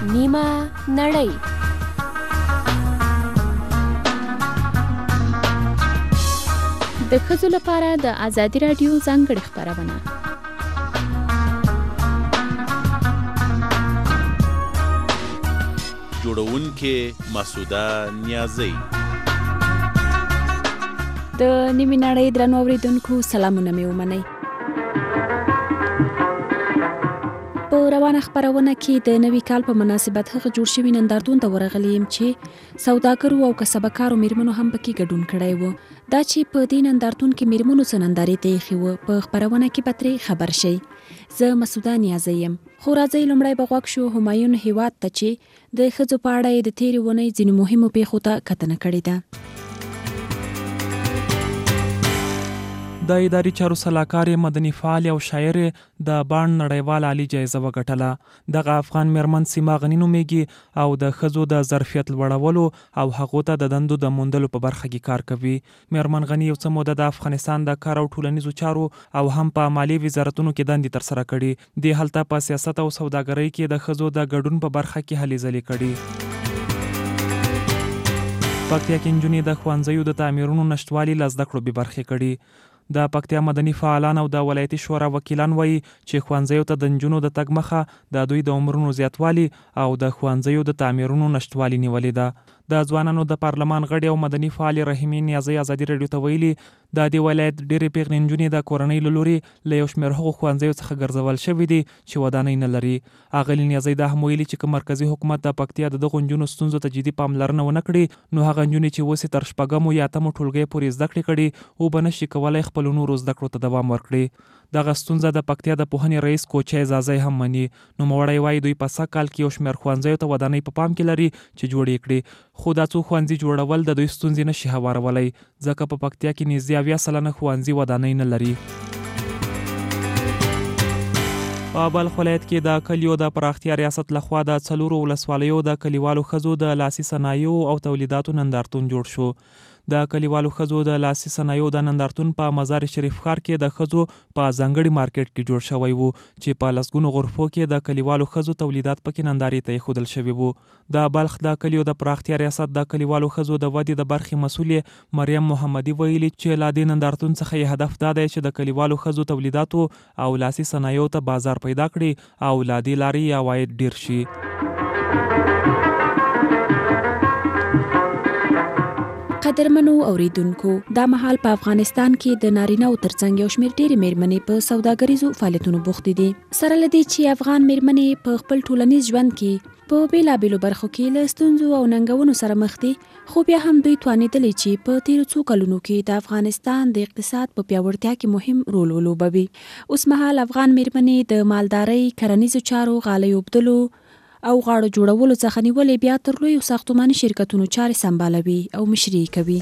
نیمه نړۍ. د ښځو لپاره د ازادي راډیو ځانګړې خپرونه. جوړونکې مسعوده نیازی. د نیمې نړۍ درنو اوریدونکو سلامونه مې ومنئ. په روانه خپرونه کې د نوي کال په مناسبت هغه جوړ شوي نندارتون ته ورغلی یم چې سوداګرو او کسبکارو میرمنو هم پکې ګډون کړی و. دا چې په دې نندارتون کې میرمنو څه نندارې ته ایښې وه، په خپرونه کې به ترې خبر شئ. زه مسعوده نیازی یم. خو راځئ لومړی به غوږ شو همایون هیواد ته چې د ښځو په اړه یې د تېرې اونۍ ځینو مهمو پیښو ته کتنه کړې ده. د اداري چارو سلاکار مدني فعال او شاعر د بان نړیوال عالی جایزه وګټله. دغه افغان میرمن سیما غنی نومیږي او د ښځو د ظرفیت لوړولو او هغو ته د دندو د موندلو په برخه کې کار کوي. میرمن غنی یو څه موده د افغانستان د کار او ټولنیزو چارو او هم په مالی وزارتونو کې دندې ترسره کړي. دې هلته په سیاست او سوداګرۍ کې د ښځو د ګډون په برخه کې هلې ځلې کړي. پکتیا کې نجونې د ښوونځیو د تعمیرونو نشتوالي له زده کړو بې برخې کړي. د پکتیا مدني فعالان او د ولایتي شورا وکیلان وایي چې ښوونځیو ته د نجونو د تګ مخه د دوی د عمرونو زیاتوالي او د ښوونځیو د تعمیرونو نشتوالي نیولې ده. د ځوانانو د پارلمان غړي او مدني فعال رحیمې نیازی ازادي راډیو ته ویلي د دې ولایت ډېرې پیغلې نجونې د کورنۍ له لوري له یو شمېر هغو ښوونځیو څخه ګرځول شوي دي چې ودانۍ نه لري. اغلې نیازی دا هم ویلي چې که مرکزي حکومت د پکتیا د دغو نجونو ستونزو ته جدي پاملرنه ونه کړي نو هغه نجونې چې اوس یې تر شپږمو یا اتمو ټولګیو پورې زده کړې کړي او به نشي کولی خپلو نورو زده کړو ته دوام ورکړي. دغه ستونزه د پکتیا د پوهنې رئیس کوچی زازی هم مني. نوموړی وایي دوی په سږ کال کې یو شمېر ښوونځیو ته ودانۍ په پام کې لري چې جوړې کړي، خو دا څو ښوونځي جوړول د دوی ستونزې نشي هوارولی ځکه په پکتیا کې نږدې 80% ښوونځي ودانۍ نه لري. په بلخ ولایت کې د کلیو د پراختیا ریاست لخوا د 4 ولسوالیو د کلیوالو ښځو د لاسي صنایعو او تولیداتو نندارتون جوړ شو. د کلیوالو ښځو د لاسي صنایعو د نندارتون په مزار شریف ښار کې د ښځو په ځانګړي مارکیټ کې جوړ شوی و چې په لسګونو غرفو کې د کلیوالو ښځو تولیدات پکې نندارې ته ایښودل شوي وو. د بلخ د کلیو د پراختیا ریاست د کلیوالو ښځو د ودې د برخې مسؤل مریم محمدي ویلي چې له دې نندارتون څخه یې هدف دا دی چې د کلیوالو ښځو تولیداتو او لاسي صنایعو ته بازار پیدا کړي او له دې لارې عواید ډیر شي. قدرمنو اوریدونکو، دا مهال په افغانستان کې د نارینه‌و ترڅنګ یو شمېر ډېرې میرمنې په سوداګریزو فعالیتونو بوختې دي. سره له دې چې افغان میرمنې په خپل ټولنیز ژوند کې په بیلابیلو برخو کې له ستونزو او ننګونو سره مخ دي، خو بیا هم دوی توانېدلې چې په تیرو څو کلونو کې د افغانستان د اقتصاد په پیاوړتیا کې مهم رول ولوبوي. اوس مهال افغان میرمنې د مالدارۍ، کرنیزو چارو، غالیو اوبدلو او غاړو جوړولو څخه نیولې بیا تر لویو ساختماني شرکتونو چارې سمبالوي او مشري کوي.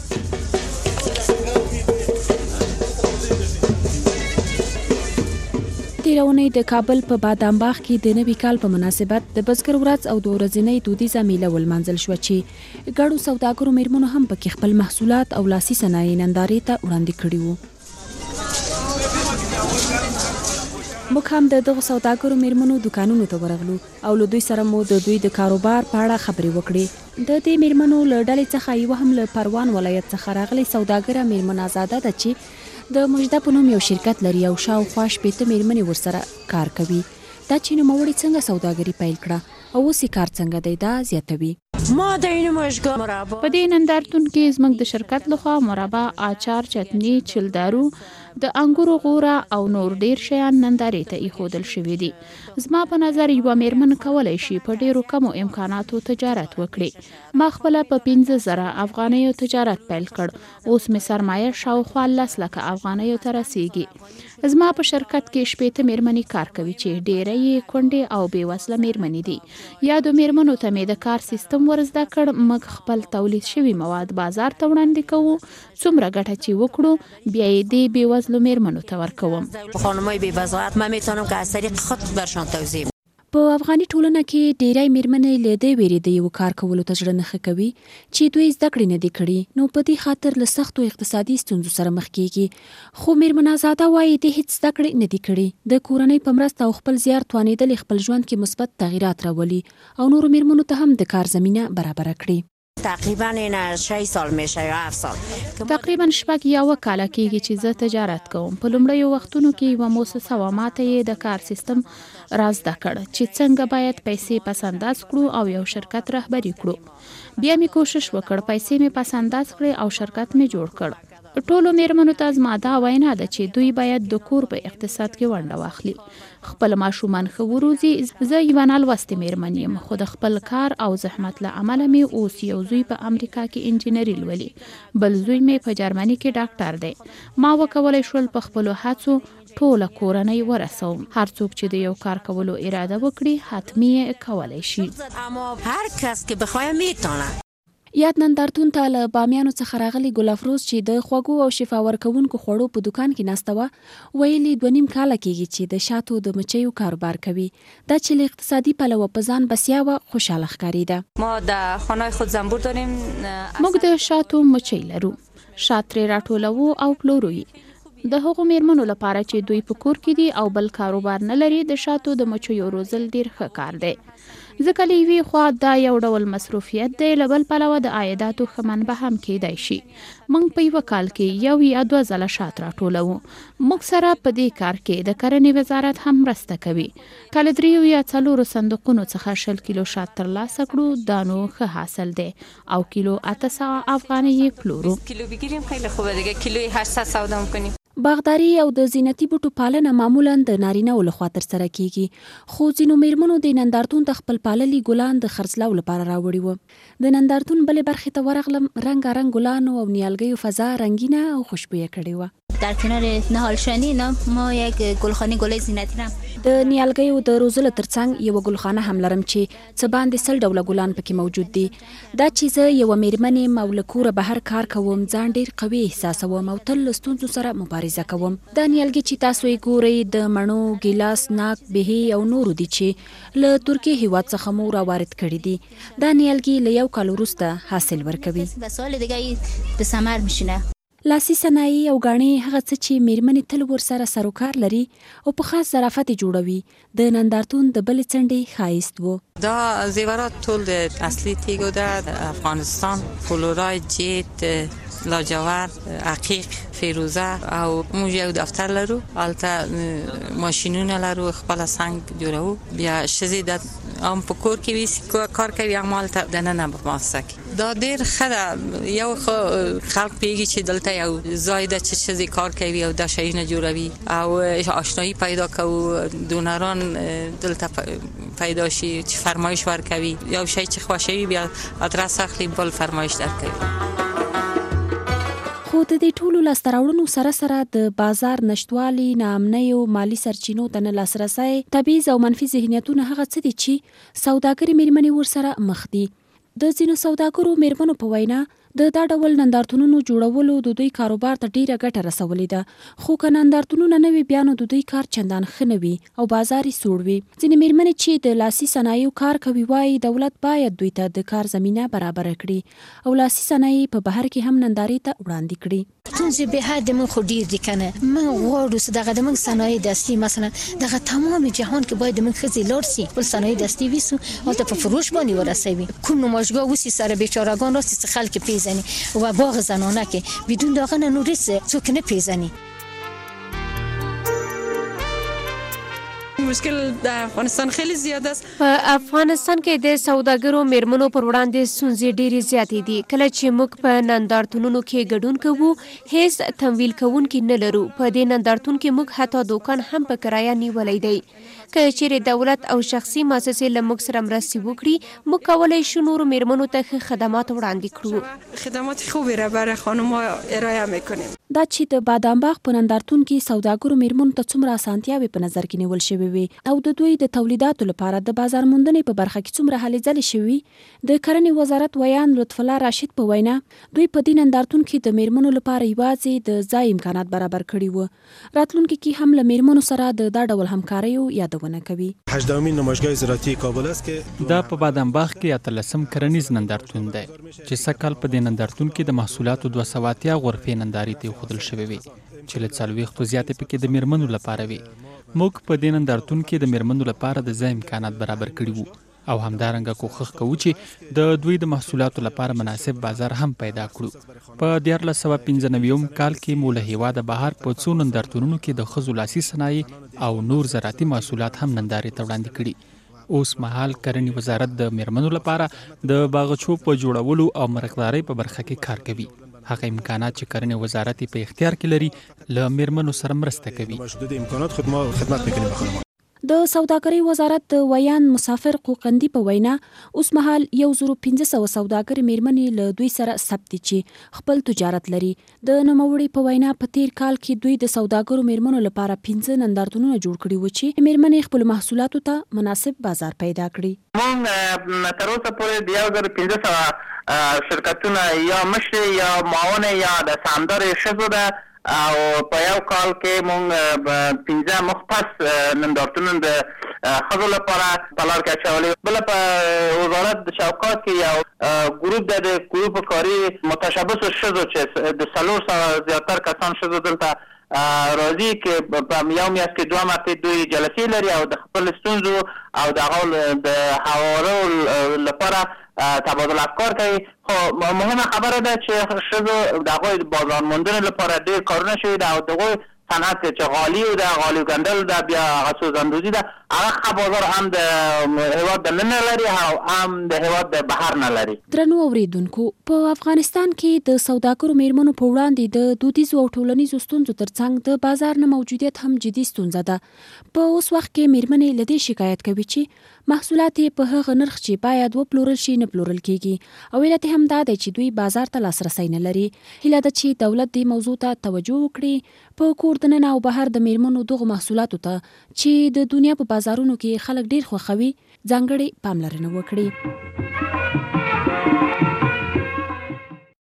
تېره اونۍ د کابل په بادام باغ کې د نوي کال په مناسبت د بزګر ورځ او د ورځنۍ دودیزه میله ولمانځل شوه چې ګڼو سوداګرو میرمنو هم پکې خپل محصولات او لاسي صنایع نندارې ته وړاندې کړي وو. موږ هم د دغو سوداګرو میرمنو دکانونو ته ورغلو او له دوی سره مو د دوی د کاروبار په اړه خبرې وکړې. د دې میرمنو له ډلې څخه یوه هم له پروان ولایت څخه راغلې سوداګره میرمن آزاده ده چې د مجده په نوم یو شرکت لري او شاوخوا 80 میرمنې ورسره کار کوي. دا چې نوموړې څنګه سوداګري پیل کړه او اوس یې کار څنګه دی دا زیاتوي. په دې نندارتون کې زموږ د شرکت لخوا مربا، آچار، چتني، چلدارو، د انګورو غوره او نور ډیر شیان نندارې ته ایښودل شوي دي. زما په نظر یوه میرمن کولی شي په ډیرو کمو امکاناتو تجارت وکړي. ما خپله په 15,000 افغانیو تجارت پیل کړ. اوس مې سرمایه شاوخوا 10 لکه افغانیو ته رسیږي. زما په شرکت کې 80 میرمنې کار کوي چې ډیره یې کونډې او بې وسله میرمنې دي. یادو میرمنو ته مې د کار سیستم ورزده کړ. موږ خپل تولید شوي مواد بازار ته وړاندې کوو. څومره ګټه چې وکړو بیا یې دې بې وزلو میرمنو ته ورکوم. خانمای بی وضاحت من میتونم که از طریق خود برشان توضیح. په افغاني ټولنه کې ډیری میرمنې له دې ویرې د یو کار کولو ته زړه نه ښه کوي چې دوی زده کړې نه دي کړي، نو په دې خاطر له سختو اقتصادي ستونزو سره مخ کیږي. خو میرمن آزاده وایي د هیڅ زده کړې نه دي کړي، د کورنۍ په مرسته او خپل زیار توانېدل خپل ژوند کې مثبت تغیرات راولي او نورو میرمنو ته هم د کار زمینه برابر کړي. تقریبا این 6 سال میشه یا 7 سال. تقریبا 6 یا 7 کال کېږي چې زه تجارت کوم. په لومړیو وختونو کې یوه موسسه وه، ماته یې د کار سیستم را زده کړ چې څنګه باید پیسې پس انداز کړو او یو شرکت رهبري کړو. بیا مې کوشش وکړ پیسې مې پس انداز کړې او شرکت مې جوړ کړ. ټولو میرمنو ته زما دا وینا ده چې دوی باید د کور په اقتصاد کې ونډه واخلي، خپل ماشومان ښه وروزي. زه یوه نالوستې میرمن یم، خو د خپل کار او زحمت له امله مې اوس یو زوی په امریکا کې انجینري لولي، بل زوی مې په جرمني کې ډاکټر دی. ما وکولی شول په خپلو هڅو ټوله کورنۍ ورسوم. هر څوک چې د یو کار کولو اراده وکړي حتمی یې کولی شي. هر کس که بخواه میتونه. یاد نندارتون ته له بامیانو څخه راغلی ګل افروز چې د خوږو او شفا ورکوونکو خوړو په دوکان کې ناسته وه، ویلي 2.5 کاله کېږي چې د شاتو د مچیو کاروبار کوي. دا چې له اقتصادي پلوه په ځان بسیا وه، خوشحاله ښکارېده. ما در خانه خود زنبور داریم. موږ د شاتو مچۍ لرو، شات ترې راټولوو او پلورو یې. د هغو میرمنو لپاره چې دوی په کور کې دي او بل کاروبار نه لري، د شاتو د مچیو روزل ډیر ښه کار دی، ځکه له یوې خوا دا یو ډول مصروفیت دی، له بل پلوه د عایداتو ښه منبع هم کیدای شي. موږ په یوه کال کې 1 یا 2 ځله شات راټولوو. موږ سره په دې کار کې د کرنې وزارت هم مرسته کوي. کله 3 یا 4 صندوقونو څخه 20 کیلو شات ترلاسه کړو، دا نو ښه حاصل دی، او کیلو 800 افغانۍ یې پلورو. کیلو بگیریم خیلی خوبه دیگه، کیلوی 800 سودا میکنیم. باغداري او د زینتي بوټو پالنه معمولا د نارینه‌و لخوا ترسره کیږي، خو ځینو میرمنو د نندارتون د خپل پاللي ګلان د خرڅلاو لپاره راوړي وو. د نندارتون بلې برخې ته ورغلم، رنګارنګ ګلانو او نیالګیو فضا رنګینه او خوشبویه کړې وه. در کنار نهالشانی ما یک گلخانه گلای زینتی هم د نیالګیو د روزلو ترڅنګ یو ګلخانه هم لرم چې څه باندې 100 ډوله ګلان پکې موجود دي. دا چې زه یو میرمن یم او له کوره بهر کار کوم، ځان ډیر قوي احساسوم او تل له ستونزو سره مبارزه کوم. دا نیالګي چې تاسو یې ګورئ د مڼو، ګیلاس، ناک، بهي او نورو دي چې له ترکیې هیواد څخه مو راوارد کړي دي. دا نیالګي له 1 کال وروسته حاصل ورکوي. و سال دیگه به ثمر میشینه. لاسي صنایع او ګاڼې هغه څه چې میرمنې تل ورسره سروکار لري او په خاص ظرافت جوړوي، د نندارتون د بلې څنډې ښایست وو. دا زیورات ټول د اصلي تیږو ده، د افغانستان، فلورایت، جیت، لاجورد، عقیق، فیروزه او موږ یو دفتر لرو، البته ماشینونه لرو، خپل سنگ جوړو. بیا شزي د ام په کور کې وی کار کوي، اعمال ته د نن په ماسک دا ډیر خره یو خلق پیږي چې دلته یو زایده چې شزي کار کوي او د شیونه جوړوي او آشنایی پیدا کوو، دونران دلته پیدا شي چې فرمایش ورکوي، یو شی چې خوښوي بیا ادرس اخلي بل فرمایش درکوي. خو د دې ټولو لاسته راوړنو سره سره د بازار نشتوالي، ناامنیو، مالی سرچینو ته نه لاسرسی، تبعیض او منفي ذهنیتونه هغه څه دي چې سوداګرې میرمنې ورسره مخ دي. د ځینو سوداګرو میرمنو په وینا د دا ډول نندارتونونو جوړولو د دوی کاروبار ته ډیره ګټه رسولې ده، خو که نندارتونونه نه وي بیا نو د دوی کار چندان ښه نه وي او بازار یې سوړ وي. ځینې میرمنې چې د لاسي صنایعو کار کوي وایي دولت باید دوی ته د کار زمینه برابره کړي او لاسي صنایع په بهر کې هم نندارې ته وړاندې کړي. ستونزې به حد من خو ډیر دي کنه، من غواړو چې دغه د من صنایع دستي مثلا دغه تمام جهان کې باید من خزي لار سي، بل صنایع دستي ویسو او ته په فروش باندې ورسوي. کوم نمایشگاه وسی سره بیچارهگان راست خلک پیزنی و باغ زنانه که بدون داغه نوریس څوک نه پیزنی. مشکل در افغانستان خیلی زیاد است. په افغانستان کې د سوداګرو میرمنو پر وړاندې ستونزې ډېرې زیاتې دي. کله چې موږ په نندارتونونو کې ګډون کوو، هیڅ تمویل کوونکي نه لرو. په دې نندارتون کې موږ حتی دوکان هم په کرایه نیولی دی. که چیرې دولت او شخصي مؤسسې له موږ سره مرستې وکړي، موږ کولی شو نورو میرمنو ته ښه خدمات وړاندې کړو. خدمات خوبی را برای خانم‌ها ارائه میکنیم. دا چې د بادام باغ په نندارتون کې سوداګرو میرمنو ته څومره اسانتیاوې په نظر کې نیول شوې شوې وي او د دوی د تولیداتو لپاره د بازار موندنې په برخه کې څومره هلې ځلې شوي. د کرنې وزارت ویان لطف الله راشد په وینا دوی په دې نندارتون کې د میرمنو لپاره یوازې د ځای امکانات برابر کړي وو. راتلونکي کې هم له میرمنو سره د دا ډول همکاریو یادونه کوي. 18مین نمایشگاه زراعتي کابل است که دا په بادام باغ کې 18م کرنیز نندارتون دی چې سکهال په دې نندارتون کې د محصولاتو 280 غرفې نندارې ته ایښودل شوې وي چې له 40 زیاتې پکې د میرمنو لپاره وي. موږ په دې نندارتون کې د میرمنو لپاره د ځای امکانات برابر کړي وو او همدارنګه کوښښ کوو چې د دوی د محصولاتو لپاره مناسب بازار هم پیدا کړو. په 1995 کال کې مو له هیواده بهر په څو نندارتونونو کې د ښځو لاسي صنایع او نور زراعتي محصولات هم نندارې ته وړاندې کړي. اوس مهال کرنې وزارت د میرمنو لپاره د باغچو په جوړولو او مرغدارۍ په برخه کې کار کوي. هغه امکانات چې کرنې وزارت په اختیار کې لري له میرمنو سره مرسته کوي. محدود امکانات خدمت میکنیم به خانم. د سوداګرۍ وزارت د ویان مسافر قوقندي په وینا اوس مهال 1500 سوداګر میرمنې له دوی سره ثبت چې خپل تجارت لري. د نوموړي په وینا په تیر کال کې دوی د سوداګرو میرمنو لپاره 15 نندارتونونه جوړ کړي و چې میرمنې خپل محصولاتو ته مناسب بازار پیدا کړي. موږ تر اوسه پورې د 1500 شرکتونه یا مشر یا معاون یا د سامدار شذو ده او په یو کال کې مونږ 15 مختص نندارتونونه د ښځو لپاره په لار کې اچولي. بله په وزارت د شوکات کې یو ګروپ د ګروپ کاري متشبث شذو چې د 300 زیاتر کسان شذو دلته راځي کې په یو میاشت کې 2 مرتبه دوی جلسې لري او د خپل ستونزو او د هغو د حوالو لپاره تبادل افکار کوي. خو مهمه خبره ده چې ښځو د هغوی بازار موندنې لپاره ډېر کارونه شوي ده او د هغوی صنعت چې غالي ده، غالي ګنډل ده، بیا هغه سوځندوزي ده، هغه ښه بازار هم د هېواد دننه لري او هم د هېواد د بهر نه لري. درنو اورېدونکو، په افغانستان کې د سوداګرو میرمنو په وړاندې د دودیزو او ټولنیزو ستونزو ترڅنګ د بازار نه موجودیت هم جدي ستونزه ده. په اوس وخت کې میرمنې له دې شکایت کوي چې محصولات په هغه نرخ چې باید وپلورل شي نه پلورل کیږي او علت هم دا دی چې دوی بازار ته لاسرسی نه لري. هیله ده چې دولت دې موضوع ته توجه وکړي، په کور دننه او بهر د میرمنو دغو محصولاتو ته چې د دنیا په بازارونو کې خلک ډیر خوښوي ځانګړې پاملرنه وکړي.